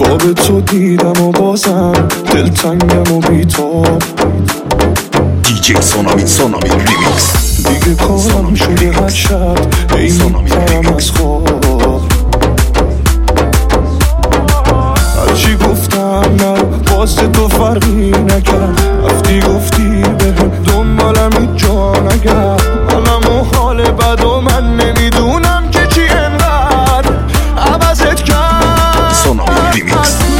خواب تو دیدم و بازم دلتنگم و بیتاب. دیجی سونامی ریمیکس. دیگه کارم شده هر شب ای میپرم از خواب. هرچی گفتم نرو باز تو فرقی نکرد. رفتی گفتی بهم دنبالم هیچ جا نگرد. منم و حال بد و من نمیدونم که چی انقدر عوضت کرد. سونامی ریمیکس.